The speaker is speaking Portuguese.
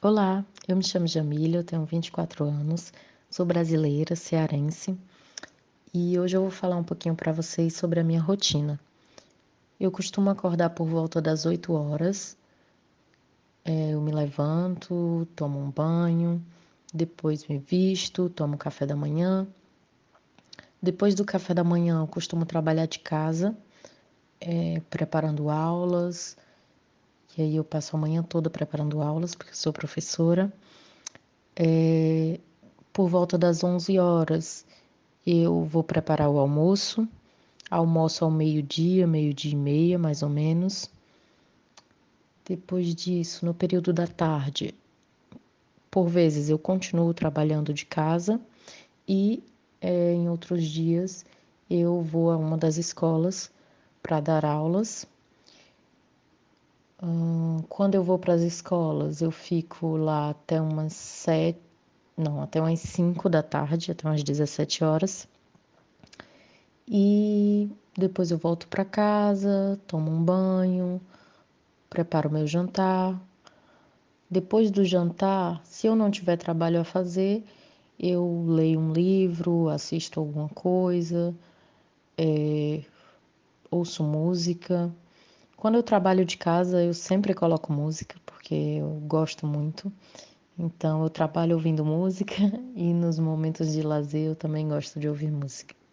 Olá, eu me chamo Jamília, eu tenho 24 anos, sou brasileira, cearense, e hoje eu vou falar um pouquinho para vocês sobre a minha rotina. Eu costumo acordar por volta das 8 horas, eu me levanto, tomo um banho, depois me visto, tomo café da manhã. Depois do café da manhã, eu costumo trabalhar de casa, preparando aulas, e aí eu passo a manhã toda preparando aulas, porque eu sou professora. Por volta das 11 horas, eu vou preparar o almoço. Almoço ao meio-dia, meio-dia e meia, mais ou menos. Depois disso, no período da tarde, por vezes eu continuo trabalhando de casa e em outros dias eu vou a uma das escolas para dar aulas. Quando eu vou para as escolas, eu fico lá até umas 7, não, até umas 5 da tarde, até umas 17 horas. E depois eu volto para casa, tomo um banho, preparo meu jantar. Depois do jantar, se eu não tiver trabalho a fazer, eu leio um livro, assisto alguma coisa, ouço música. Quando eu trabalho de casa, eu sempre coloco música, porque eu gosto muito. Então, eu trabalho ouvindo música e nos momentos de lazer eu também gosto de ouvir música.